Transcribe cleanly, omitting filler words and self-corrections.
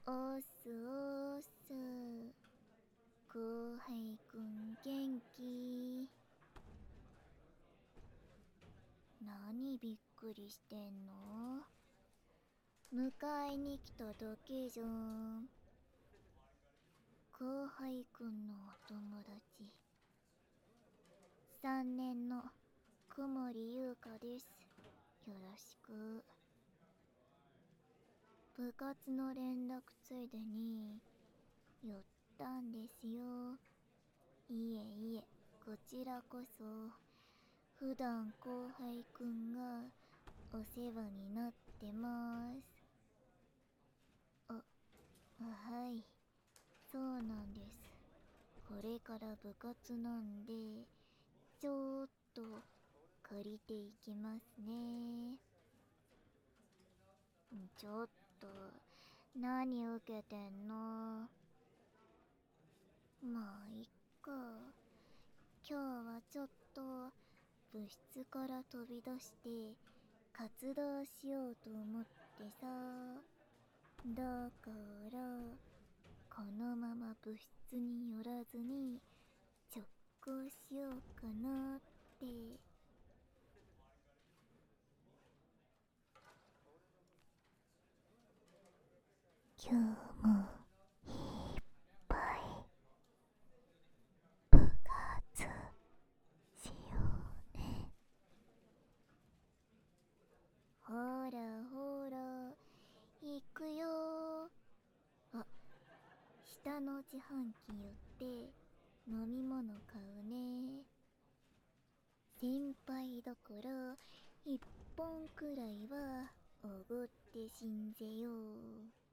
おすおす。後輩くん元気？何びっくりしてんの？迎えに来ただけじゃん。後輩くんのお友達、3年の小森優香です。よろしく。部活の連絡ついでに寄ったんですよ。いえいえ、こちらこそ。普段後輩くんがお世話になってます。はい、そうなんです。これから部活なんで、ちょっと借りていきますね。ちょっと、何受けてんの？まあ、いっか。今日はちょっと部室から飛び出して活動しようと思ってさ。だからこのまま部室に寄らずに直行しようかなって。今日もいっぱい部活しようね。ほらほら、行くよ。あ、下の自販機寄って飲み物買うね。先輩だから1本くらいはおごってしんぜよう。